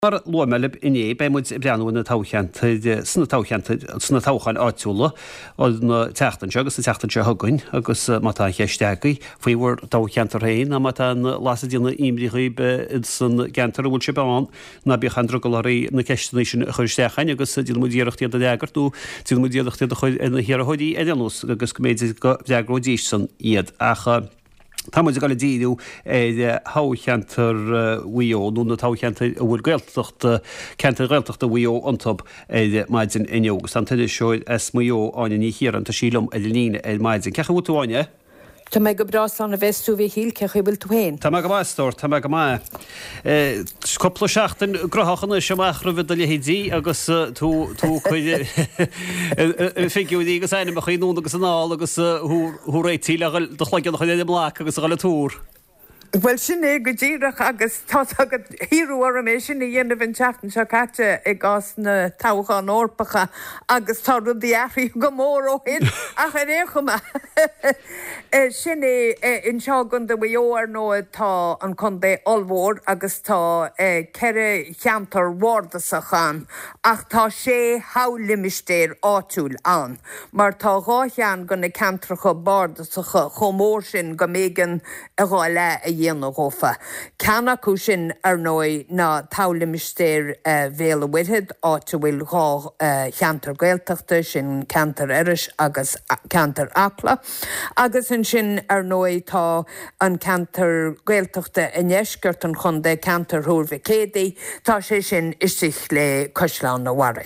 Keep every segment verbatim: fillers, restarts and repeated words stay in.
Mar lumelib iné be muid breanú na táchant sna táchant sna táchan áitiúla ó na teachtan agus na teachtan se thugain agus mátá cheisteagaí faoihar táchant réin a mátá las dína imríí be san gentar bhúlil se beán na bíchan drogalaí na ceistena sin chuirstechain agus dí mudíireachtaí a deagar tú tí mudíireachtaí a chuid na hiar chuidí éanús agus go méidir go deagródíis san iad acha Tá muid gal díú é háchantar bhuió nó na táchananta bhfuil gailtecht ceantar gailteachta bhuió antab é maidin inneogus. An tuidir seoid es muo áine ní híar an tá sílam é líine é maidin. Cecha bhú túáine? Tá me go brás an a bheitú bhí híl cecha bhfuil tú héin. Tá me go bhaistóir, tá me go mai. Coppla seachtain grothachanna seach ra bhid a lehédí agus tú chuide fiiciúí agus aine a chuú agus an ál agus thú réití le do chhlaigin chuide mlá agus a gal túr. Well sin é go ddíireach agus tá agad híúar a mé sin i dhéanamh an teachtain seo caite i gás na táchaán orpacha agus tá rudí aithrí go mór ó hin ach a réchama. Sin é in seo gon do bhuióar nó tá an chundé olmhór agus tá ceire cheantar mhórdasachan ach tá sé hálimistéir áitiúil an. Mar tá gáchean go na ceantracha bardasacha chomór sin go mégan a gáile a dhéana gófa. Ceanna cú sin ar nói na tálimistéir bhéal a bhuithead áte bhfuil gá cheantar gailteachta sin ceantar eiris agus ceantar acla. Agus in sin ar nói tá an ceantar gailteachta in eisgurt an chundé ceantar thúrfa cédaí, tá sé sin isich le coisleán na warai.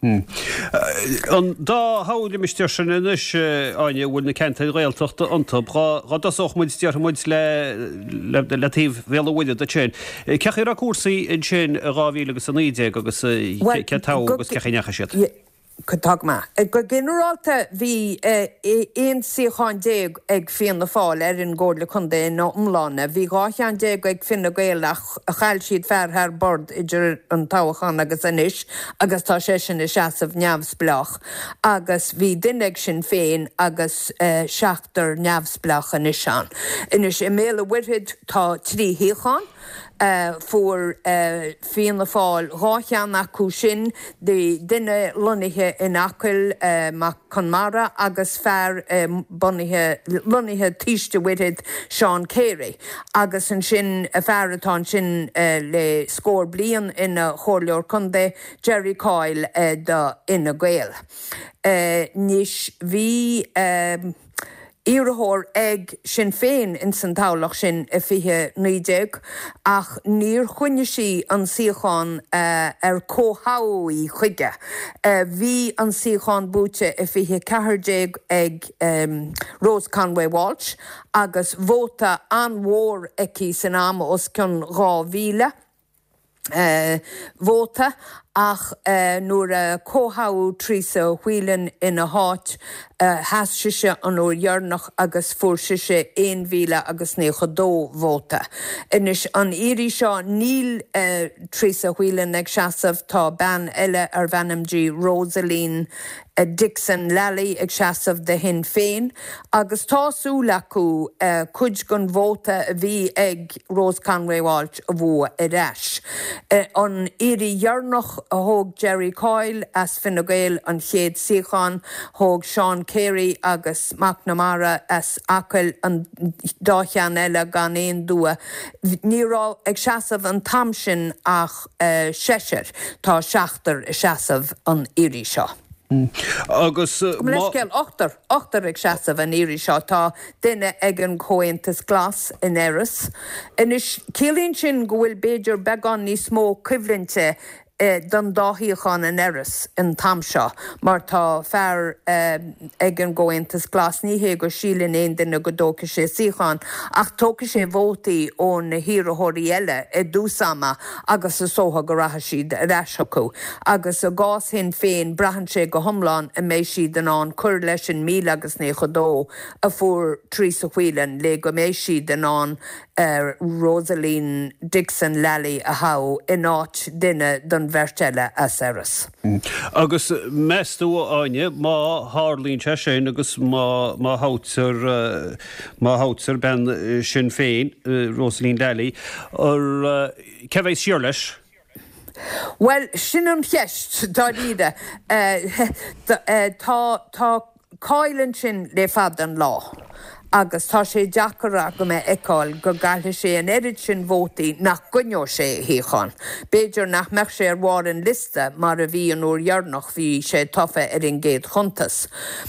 An dá hála mistíir sin inis áine bhfuil na ceantar gailteachta antab gá dasach muid tíar muid le le tíh bhéal bhuiide a sin. Ceachir a cuasaí in sin gáhí agus san níide agus cetá agus cechanecha siad. Cotag ma. Go generalta bhí éon síocháin déag ag fion na fáil ar an ggóla chundé nó umlána. Bhí gáchean déag ag fin na gailach a chail siad fear ar bord idir an táchán agus inis agus tá sé sin i seasamh neamhsblach. Agus bhí duine sin féin agus seachtar neamhsblach in isán. Inis i méle bhuithead tá trí híocháin. Uh, for uh, fion na fáil gáchean acu sin de duine lonithe in acail uh, mac Conmara agus fear um, bunithe lonithe tíiste bhuithead Seán Carey agus an sin a fearratá sin uh, le scór blian ina chorleor chundé Jerry Coyle uh, da ina Gael. Uh, Nis bhí um, Iarthóir ag sin féin in san tálaach sin a fiche nídeag ach níor chuine sí an síocháin uh, ar cóthaí chuige. Uh, bhí an síocháin búte a fiche ceithrdéag ag um, Rose Conway Walsh agus bhóta an mhór aici san am os cin dhá mhíle. Uh, Vóta ach uh, nuair a cóthaú trísa huilean ina háit uh, has siise an ó dhearnach agus fuair siise éon mhíle agus nécha dó vóta. Inis an éirí seo níl uh, trísa huilean ag seasamh tá ban eile ar bhanam G Rosaleen uh, Dixon Lally ag seasamh de hin féin agus tásúla acu uh, cuid gon vóta a bhí ag Rose Conway Walsh a bhua i reis. Uh, an éirí dhearnach a thóg Jerry Coyle as Fine Gael an chéad síocháin, thóg Seán Carey agus McNamara as acail an dáchean eile gan éon dua. Nírá ag seasamh an tamsin ach uh, seisir tá seachtar seasamh an éirí seo. Agus leisceil ochtar ochtar ag seasamh an éirí seo tá duine ag an comhaontas glas in Eris. Inis cílíonn sin go bhfuil beidir beagán níos mó cuimhlinte Uh, don dáthíocháin in Eris in Tamseo, mar tá fear uh, ag an comhaontas glas níhé go sílan éon duine go dócha sé síocháin ach tócha sé bhótaí ón na híreathirí eile i dúsama agus a sótha go ratha siad reis acu. Agus a gás hin féin brahan sé go thomláin a méid siad an an cur leis an mí agus nécha dó a fuair trís a huilean le go méid siad an an uh, Rosaleen Dixon Lally a hau in áit duine don vertelle as Eris. Mm. Agus mestú áine má hálíonn se sin agus má má hátar uh, má hátar ben uh, sin féin uh, Rosaleen Lally ar uh, cevéis siar leis. Well, sin an cheist dá ide tá cáilann sin le fad an lá. Agus tá sé deachara go mé eáil go gailthe sé an éirid sin bhótaí nach gunneó sé híáin. Béidir nach meach sé ar bhár an liste mar a bhí an úr dhearnach bhí sé tofa ar an géad chuntas.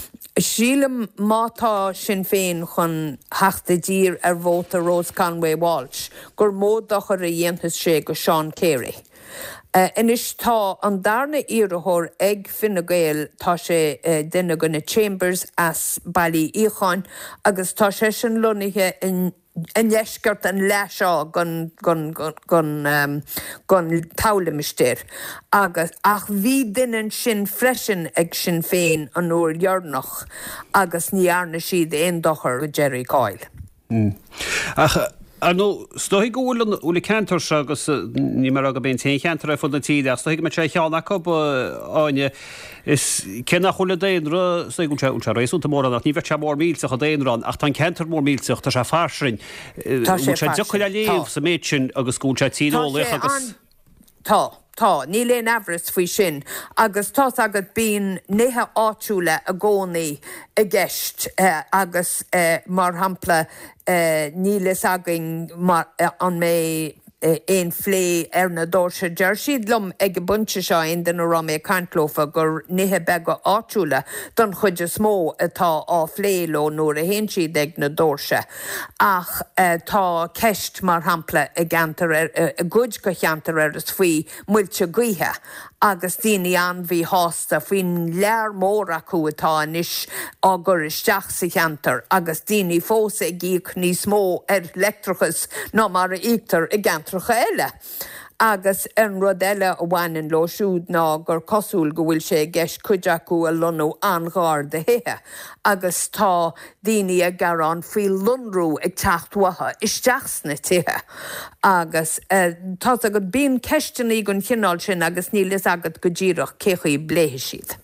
Sílam mátá sin féin chun heachta dír ar bhóta Rose Conway Walsh gur módachar a dhéantas sé go Sean Carey. Uh, Inis tá an darna iarthóir ag Fine Gael tá sé uh, duine go na Chambers as bailí ícháin agus tá sé sin lonithe in an leisgart an leisá gon gon gon gon um, gon taulamistéir agus ach bhí duine sin freisin ag sin féin an úr dhearnach agus níarna siad éon dochar go Jerry Coyle. Mm. Ach, Arno, stohi go ulan uli cantor agus ní mar aga ben tein cantor a fod na tíide ach stohi go me tre cheanna cob áine is cenna chula déin ra stohi gúnta únta réis únta mór annach ní ver se mór mílsach a déin ran ach tan cantor mór mílsach tá sé farsrin únta diochil a léh sa méitsin agus gúnta tídóla agus Tá Tá, ní léon avras faoi sin, agus tá agad bíon néthe áitiúla a gcónaí a gceist uh, agus uh, mar hampla uh, nílas agin an mé éon phlé ar na dóirse deir siad lom ag bunte seo in den ra mé cantlófa gur nithe bega áitiúla don chuide smó atá á phléló nuair a hen siad ag na dóirse. Ach uh, tá ceist mar hampla a gantar ar a gúid go cheantar ar is faoi muilte gaotha agus daoine an bhí hásta faoin lear mór acu atá inis águr isteach sa cheantar agus daoine fósa ag íoc níos mó ar letrachas ná mar a íoctar i gantracha eile. Agus an rud eile a bhhain lo siúd ná gur cosúil go bhfuil sé gceist cuid acu a lunú an gáir de hithe. Agus tá daoine a garán faoi lunrú ag teachtmhatha isteach na tithe. Agus uh, tá agad bíon ceisteanaí gon chinál sin agus nílas agad go ddíireach céchaí bléthe siad.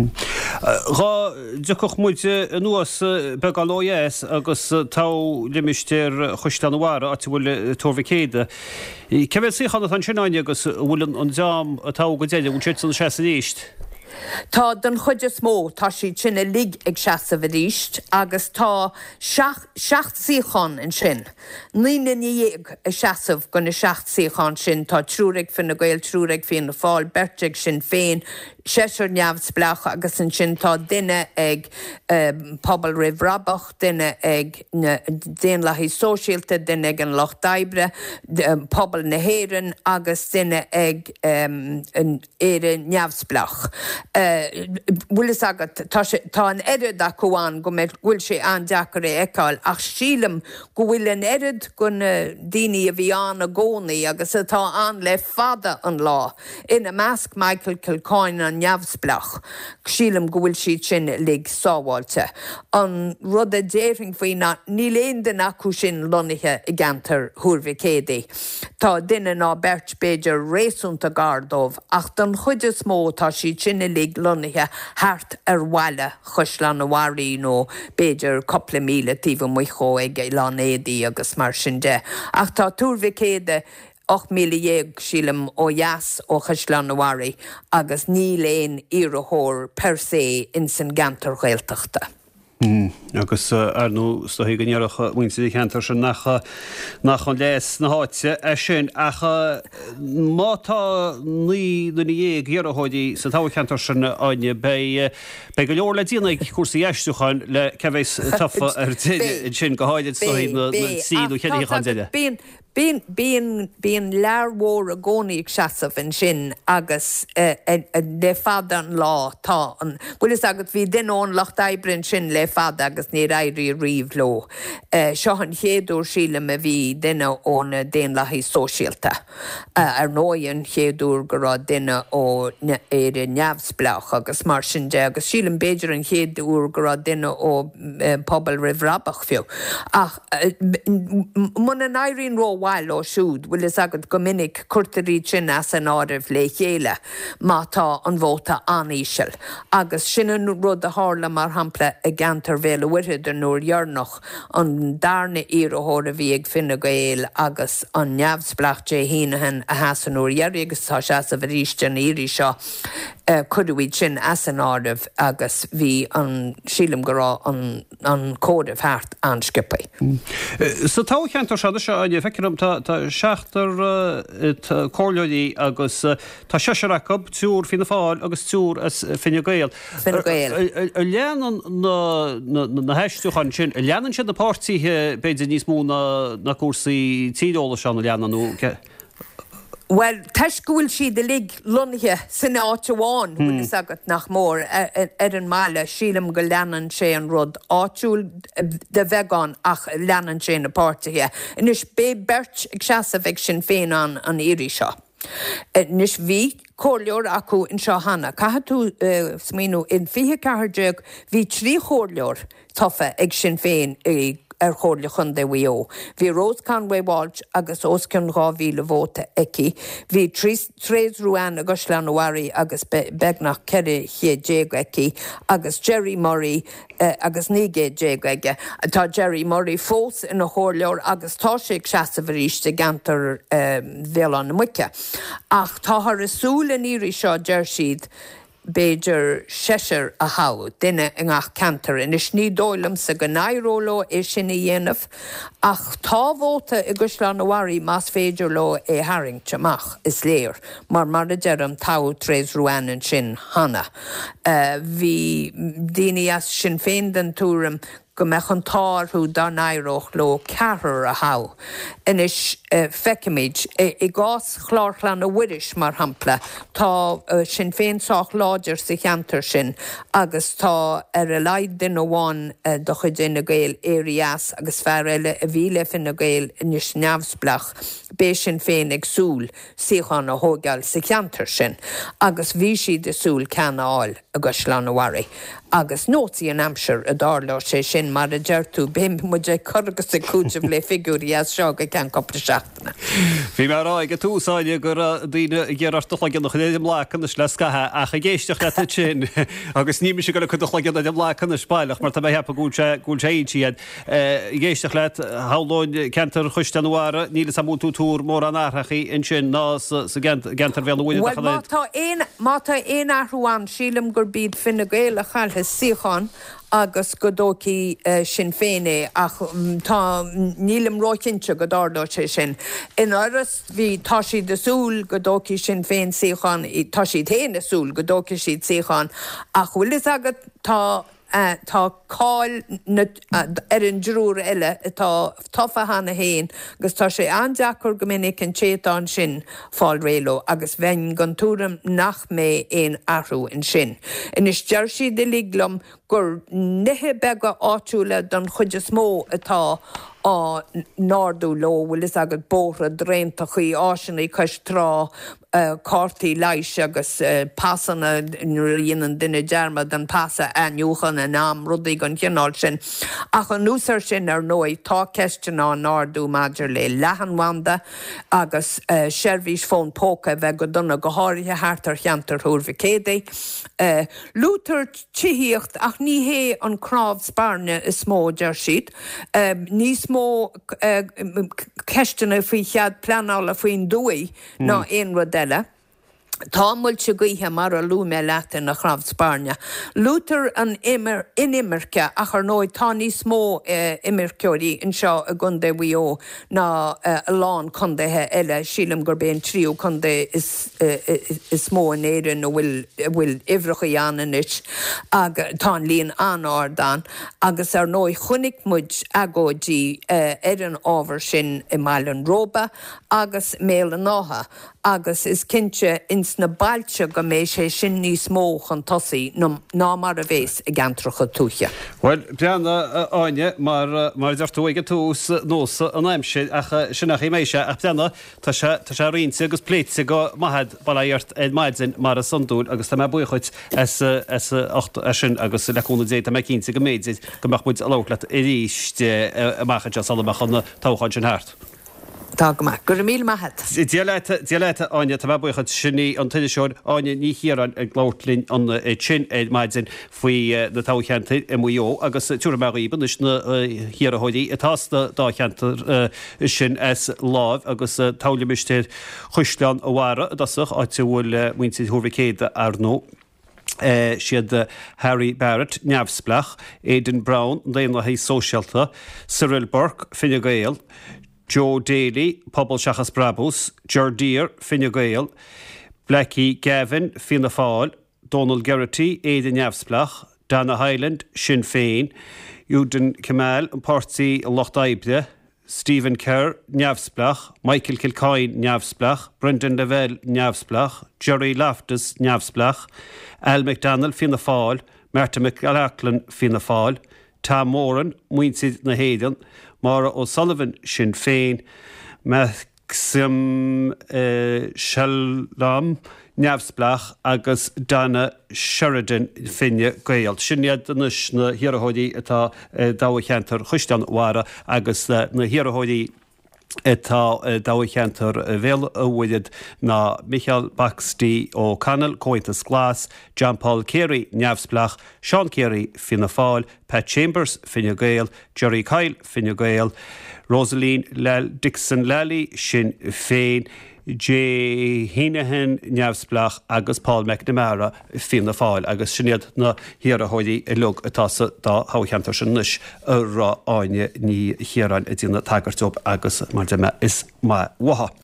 Rá deoch muide nuas begalóes agus tá limistéir chuisteanhara a bhfuil torvicéide. Cefuil síchanna an sinnaine agus bhfuil an deam atá go déile ún sé an sé ríist. Tá den chuide smó tá si sinna lig ag seasa bh ríist agus tá seacht síchan in sin. Nína níag a seasamh go na seacht síchan sin tá trúraigh fin na Gael trúraigh fin na fáil berteigh sin féin séir neamhsplach agus an sin tá duine ag um, pobl rih rabach, duine ag déan lethí sóisialta, duine ag an Loch Daibre, um, pobl na héireann agus duine ag um, an éire neamhsplach. Bhfuil is agat tá an éad acuáin go méid bhfuil sé an deachar é eáil ach sílam go bhfuil an éad gon daoine a bhí an a gcónaí agus atá an le fada an lá ina measc Michael Kilcoyne an neamhsplach. Sílam go bhfuil siad sin lig sábháilte. An rud a déiring faoin ní léon den acu sin lonithe i gantar thuirmhicéadaí. Tá duine ná beirt beidir réasúnta gardómh ach don chuide smó tá siad sin lig lonithe hart ar bhaile chuisleán na Warí nó beidir coppla míle tíomh muochó ag Lánéadaí agus mar sin de. Ach tá túrmhicéide och míle dhéag sílam ó dheas ó chuisleán na Warí agus ní léon iarthóir per sé in san gantar ghaeltachta. Mm, agus uh, arnú stohí gnéirecha muinte cheantar sin nach nach an leis na háite é sin ach mátá ní duna dhéag dhearthóidí sa tá cheantar sin aine be be go leor le díana cuasaí eistúchain le cebhéis tafa ar sin go háidead stohí na síú cheannaí chaile. Bíon bíon bíon learmhór a gcónaí seasamh in sin agus le fad an lá tá an bhfuil is agat bhí duine Loch Daibre sin le fad agus ní éirí riomh ló. Seo an chéadú sílam a bhí duine ón déan lethí sóisialta. Ar nóíon chéadú go rá duine ó éire neamhsplach agus mar sin de agus sílam beidir an chéadú go rá duine ó pobl rih rabach fiú. Ach, mun an éiríonn ró bhil ó siúd, bhfuil is agad go minic cuairtarí sin as an áibh le chéile má tá an bhóta aníisiil. Agus sinan rud a hála mar hampla a gantar bhéle uirthe an nuair dhearnach an darna íorthóra bhí ag Fine Gael agus an neamhsplach dé híanahan a heas an nuair dhearú agus tá se a bhríiste an íri seo cuidiúid sin as an áibh agus bhí an sílam gorá an códamh thart an scipaí. So tá cheantar se se aine fecinn tá seachtar cóirleí agus tá seisireachab túr Fianna Fáil agus túr as Fine Gael. Fine Gael. A leanan na heistúchan sin, a leanan sin na pártíthe beidir níos mú na cuasaí tídóla seán a leananú. Well, teis gúil si de lig lunithe sin áiteháin bhfuil is agat nach mór ar an máile sílam go leanan sé an rud áitiúil de bheagán ach leanan sé na pártaithe. Inis bé beirt ag seasa bheith sin féin an an éiri seo. Nis bhí cóirleor acu in seo hana. Caithe tú smínú in fiche ceithdeag bhí trí chóirleor tofa ag sin féin ag ar chóirle chun de bhío. Bhí Rose Conway Walsh agus Oscan Gáhíle bhóta eici. Bhí Therese Ruan agus Leanwari agus begnach Kerry Hé Jégo eici agus Jerry Murray uh, agus Nígé Jégo eige. Tá Jerry Murray fós in a chóirleor agus tá sé ag seasa bhríiste gantar bhéal an na muice. Ach tá thar is súil in íri seo deir siad Beidir seisir a hau, duine in ach cantar, in is ní dóilm sa go nairóló é sin i dhéanamh, ach tá bhóta i Guslan Awari más féidir lo é haring teach is léir, mar mar a dearm táu Therese Ruan an sin hana. Bhí daoine as sin féin den túram go meach an tárthú dar nairoch lo ceathar a hau. Inis uh, fecimid, i, i gás chláirchlan a wiris mar hampla, tá uh, sin féin sách láidir sa cheantar sin, agus tá ar a laid din óháin uh, do chud Fine Gael éirias agus fear eile a bhíle Fine Gael inis neamhsplach, bé sin féin ag súl síchan a hógeal sa cheantar sin, agus bhí si de súl ceanáil agus Leanwari. Agus nótaí an Hampshire a dárlá sé sin mar a deirtú bim mu é chugus a cúteamh le figúrí as seo go cean coppla seachtainna. Bhí mar ráig a túsáide gur daoine ggéarartach gan chuléidir mlácan is le scathe ach a ggéisteach le sin agus ní se go le chuach gan de mlácan na spáilech mar tá bheith hepa gúil séiad i ggéisteach le háláin ceantar chuiste anhara níle sa mútú túr mór an áthrachaí in sin ná sa gentar bhéal bhfuil. Well, má tá éon ahrúáin sílam gur bíad Fine Gael a chail síchan agus go dóci uh, sin féine ach um, tá nílim roicinse go dardó sé sin. In áras bhí tá si de súl go dóci sin féin síchan, tá si téine súl go dóci siad síchan ach bhfuil is agad tá Uh, tá cáil uh, ar an drúr eile tá tofa hana héin agus tá sé andeachar go minic an téán sin fáil rélo agus bhain gan túram nach mé éon ahrú in sin. Inis deir si de liglam gur nithe bega áitiúla don chuide smó atá á nárdú lo bhfuil is agad bóra drénta chuí áisina cais trá Uh, cártaí leis agus uh, passanna dhéanaan duine dearmad an passa aniuchan an am rudaí gan cheannáil sin. Ach an núsar sin ar nói tá ceistin á nárdú maidir le lehanhanda agus uh, seirbhís fón póca bheith go donna go háirithe háartar cheantar thuairmha cédaí. Uh, Lútar tííocht ach ní hé an crábh spárne is smó deir siad. Uh, ní smó uh, ceistina faoi chead pleanála faoin dúi mm. ná éon rud eile. Tá múil se gaithe mar a lú me leata na chraibh Spáine. Lútar an imir, inimirce ach ar nóid tá ní smó uh, imirceoirí in seo a gunda bhío ná uh, a lán chundathe eile sílam gur béon tríú chunda is, uh, is, is smó in éireann ó bhfuil ifrecha dhéananais ag tá líon anárdan agus ar nóid chunig muid agóidí uh, ar an ábhar sin i Máil an Róba agus Méal an Nátha agus is cinse ins na bailte go mé sé sin níos mó an tosaí ná mar a bhés i gantracha túche. Well, Brianna áine mar mar deirtú ige tús nós an aimse ach sinach í méise ach Brianna tá sé rínsa agus pléitsa go maithad bailairt ed maidzin mar a sandúil agus tá me buchuid as sin agus leúna dé me cínsa go méidzid go meach muid a lálaat i ríist a maicha salach an táchaid sin háart. Tá go maith, gur míl maithad. Dialéite aine tá buchad sinní an tuidir seoir aine ní hiaran ag glóirlín an sin é maidzin faoi na tácheanta i mó agus túra maríban is na hiar a hodí atásta dácheantar sin as láh agus tálimistéir chuisleán a bhhara a dasach áte bhfuil muintí thuircéide ar nó. Uh, siad uh, Harry Barrett, neamhsplach, Aidan Brown, léana hí sóisialta, Cyril Burke, Fine Gael, Joe Daly, Pobl Seachas Brabus, Jardir, Fine Gael, Blackie Gavin, Fianna Fáil, Donald Geraghty, Aidan neamhsplach, Dana Hyland, Sinn Féin, Ewan Kamal, Portsea, Loch Daibde, Stephen Kerr, neamhsplach, Michael Kilcoyne, neamhsplach, Brendan Lavelle, neamhsplach, Jerry Loftus, neamhsplach, Al McDonald, Fianna Fáil, Martin McLachlan, Fianna Fáil, Tom Moran, Muinsid na Héideann, Mara O'Sullivan, Sinn Féin, Maxim uh, Shalom, neamhsplach agus Dana Sheridan Fine Gael. Sinniad na na hiarahóidí atá dáhacheantar chuisteán mhara agus na hiarahóidí Tá dáhacheantar bhéal a bhuiad na Michael Baxty ó Canal, Comhaontas Glas, John Paul Carey, neamhsplach, Sean Carey, Fianna Fáil, Pat Chambers, Fine Gael, Jerry Kyle, Fine Gael, Rosaleen Lal Dixon Lally, Sinn Féin, Jay Heenahan, neamhsplach agus Paul McNamara, Fianna Fáil agus sinniad na hiarahóidí i lug atá sa dá táhacheantar sin níos ar rá áine ní hiaran a dtíanana tagartóp agus mar de me is má watha.